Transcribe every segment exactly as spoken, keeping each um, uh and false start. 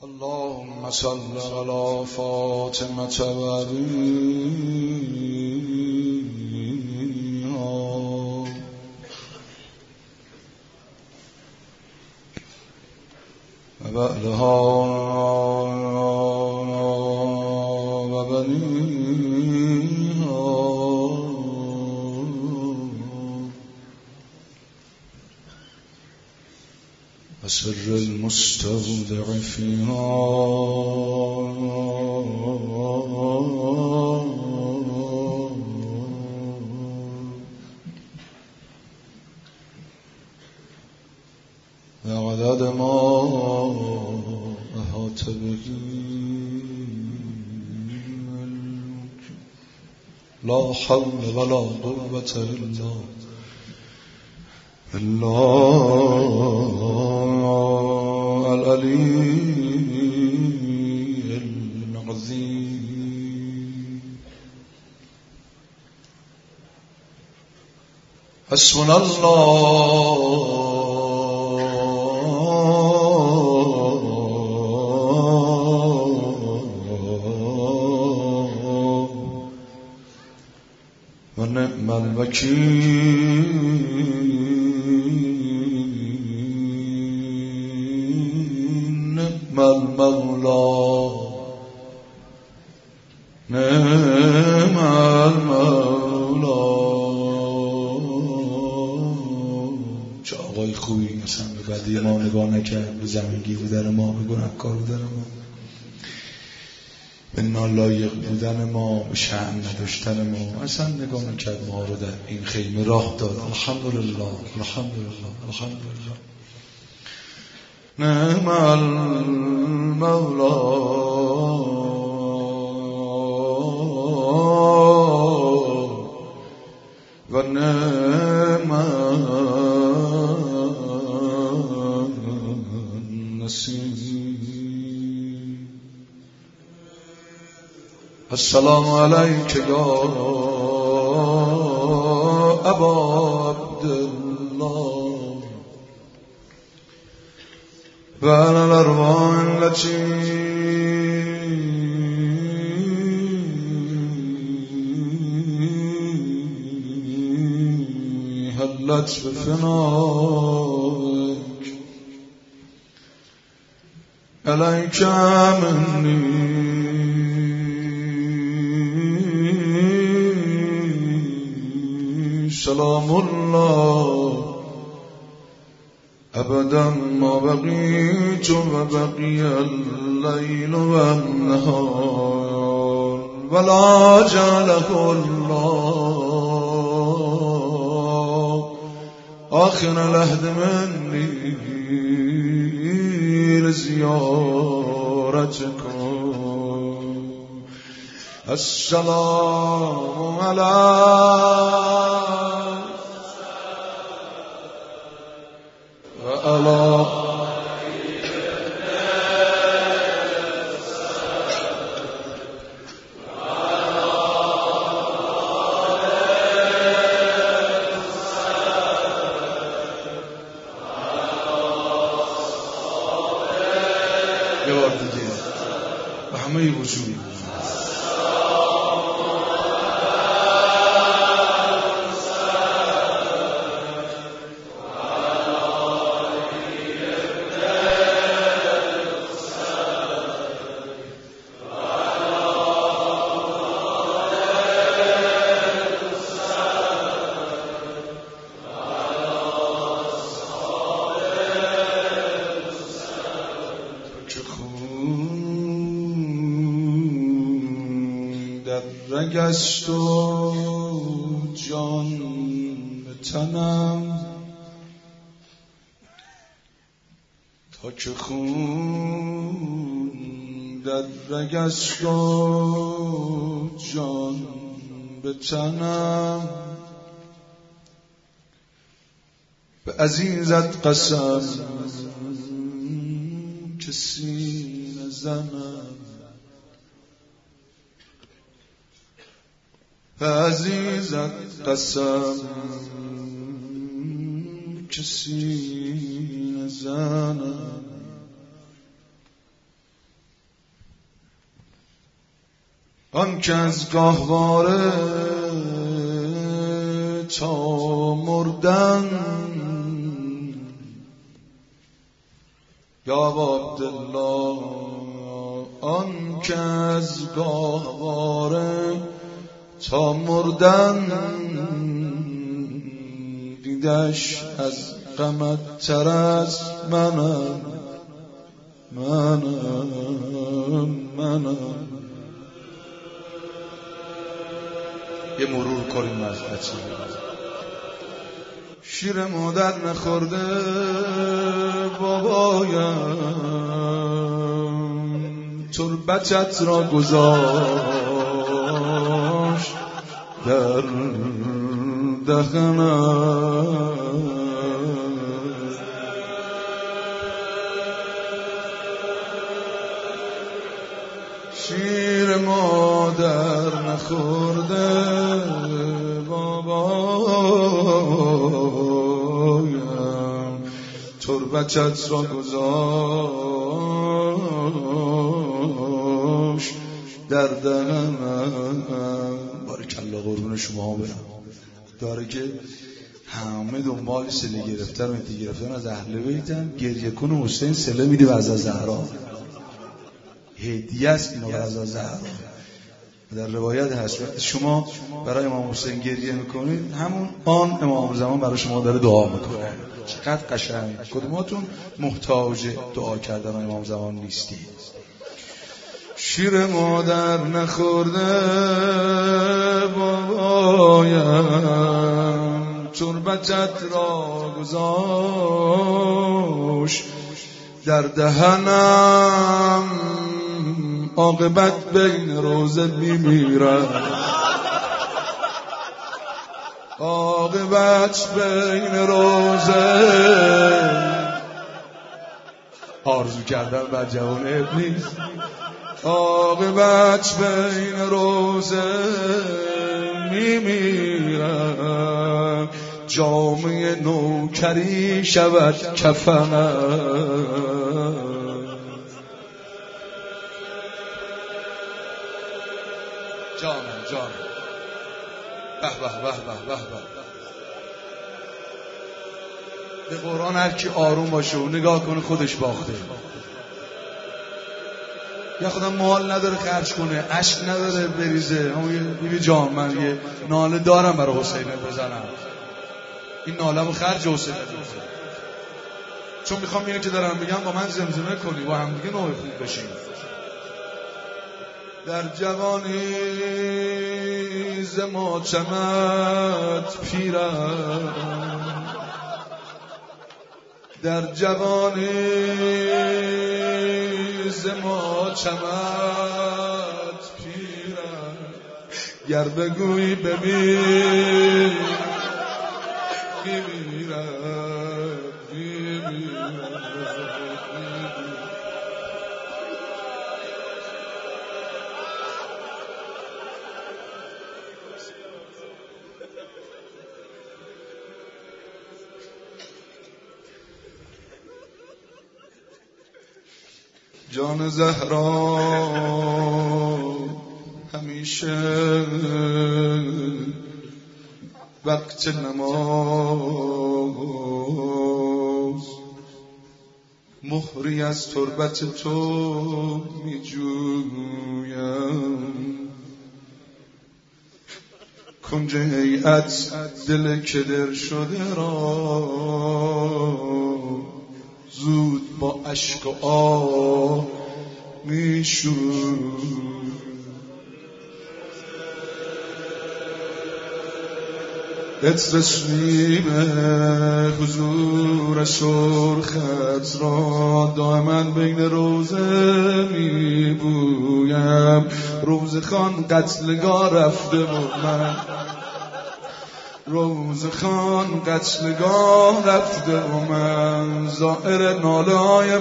اللهم صل على فاطمة وأبيها وبعلها وبنيها وسر المستودع فيها وعدد ما أحاط به لا حول ولا قوة إلا بالله العلي العظيم. حسبنا الله ونعم الوكيل، نعم المولى نعم المولى. چه آقای خوبی مثلا به بدی ما نگاه نکرد، به زمینگی بودن ما، به گناهکار بودن ما، به نالایق بودن ما، به شأن نداشتن ما اصلا نگاه نکرد، ما رو در این خیمه راه داد. الحمدلله الحمدلله الحمدلله. نعم المولا و نعم النصیر. السلام علیک یا ابا عبدالله و علی الارواح التي حلت بفنائك علیک منی سلام الله ابدا ما بقيت وبقي الليل والنهار ولا جعله الله آخر العهد مني لزيارتكم. السلام عليكم وعلى یه بار دیگه و همه وجود رگست و جان به تنم تا که خون در رگست و جان به تنم به عزیزت قسم که سینه زنم عزیزت قسم که سینه زنم آن که از گاهواره تا مردن یا عبدالله، آن که از گاهواره تا مردن دیدش از غمت تر از منم منم منم. یه مرور کنیم از بچه. شیر مادر نخورده بابایم، تربتت را گذاشت در دهنم. شیر مادر نخورده بابایم، تربتت را گذاشت در دهنم. بارکالله قربون شما برم. داره که همه دنبال سله گرفتن و انتی گرفتن از اهل بیتن، گریه کن و حسین سله میده و از زهرا هدیه است اینو از زهرا. در روایت هست وقتی شما برای امام حسین گریه میکنید همون آن امام زمان برای شما داره دعا میکنه. چقدر قشنگ. کدوماتون محتاج دعا کردن امام زمان نیستید؟ شیر مادر نخورده بابایم، تربتت را گذاشت در دهنم. عاقبت بین روزه میمیرم، عاقبت بین روزه. آرزو کردن بر جوان ابلیس. عاقبت بین روزه میمیرم، جامعه نوکری شود کفنم. جانم جانم به به به به به به. به قرآن هر کی آروم باشه و نگاه کنه خودش باخته. یا خودم مال نداره خرج کنه، اشک نداره بریزه. اما بیبی جان من یه ناله دارم برای حسین بزنم، این ناله رو خرج حسین بزنم، چون میخوام اینو که دارم میگم با من زمزمه کنی، با هم دیگه نوع خوب بشیم. در جوانی ز ماتمت پیرم، در جوانی ز ماتمت پیرم. گر بگویی ببین میمیرم میمیرم. جان زهرا همیشه وقت نماز مهری از تربت تو می جویم. کنج هیئت دل کدر شده را زود با اشک و آه می شویم. اترسیم حضور سرخت را دائما بین روزه می بویم. روز خان قتلگاه رفته و من، روز خان قتلگاه رفته و من زائر نالای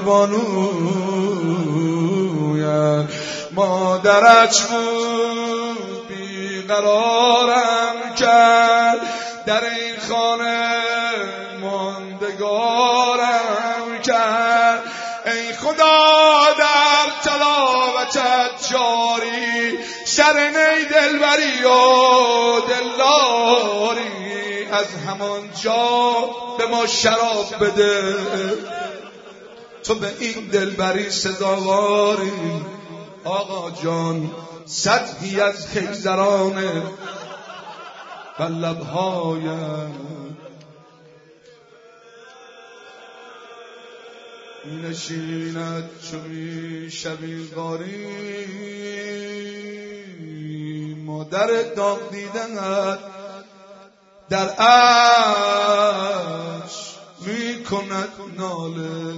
بانویم. مادرش بود بیقرارم کرد، در این خانه ماندگارم کرد. ای خدا در تلاوتت جاری، سر سرن ای دلبری و دلداری، از همان جا به ما شراب بده، تو به این دلبری سزاواری. آقا جان سطحی از خیزرانه بر لبهایم می نشیند چو می شوی غاری، مادر داغ دیدنت در عرش می کند ناله،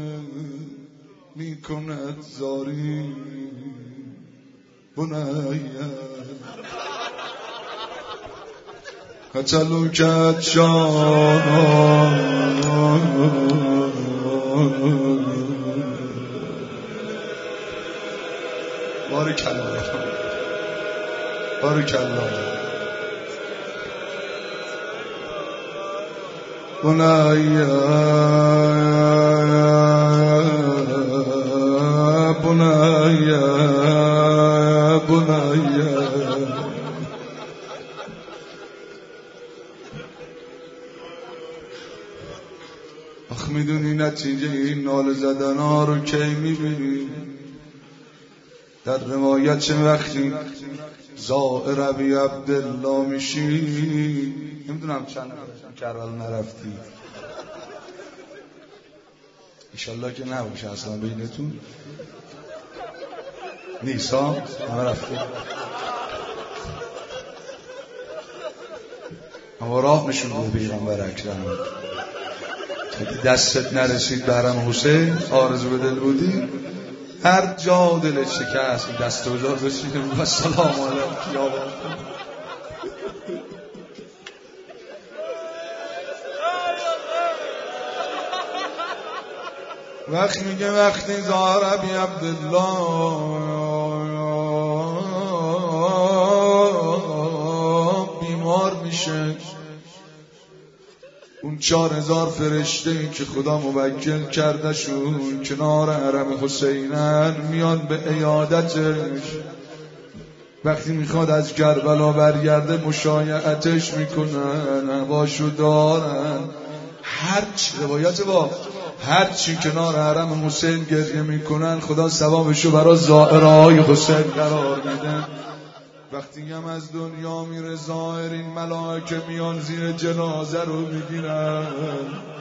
می کند زاری. بنایم قتلوکت شان بارک الله بارک الله. بنایا بنایا بنایا آخ میدونی نتیجه این ناله زدن ها رو کی میبینی؟ در روایت چه وقتی زائر ابی عبدالله میشی، نمیدونم چند کربلا نرفتی، انشالله که نباشه اصلا بینتون نیست ها، همه رفتی. اما راه نشون به پیغمبر اکرم، دستت نرسید به حرم حسین، آرزو به دل بودی، هر جا دلت شکست دست و جا رسیدیم و سلام علیک یا بابا. وقت میگه وقتی زار ابی عبدالله بیمار میشه، اون چهار هزار فرشته ای که خدا موکل کردشون کنار حرم حسینن میان به عیادتش. وقتی میخواد از کربلا برگرده مشایعتش میکنن، هواشو دارن، هرچی روایت با هرچی کنار حرم حسین گریه میکنن خدا ثوابشو برای زائرهای حسین قرار میده. وقتی هم از دنیا میره زائر، این ملائکه میان زیر جنازه رو میگیرن،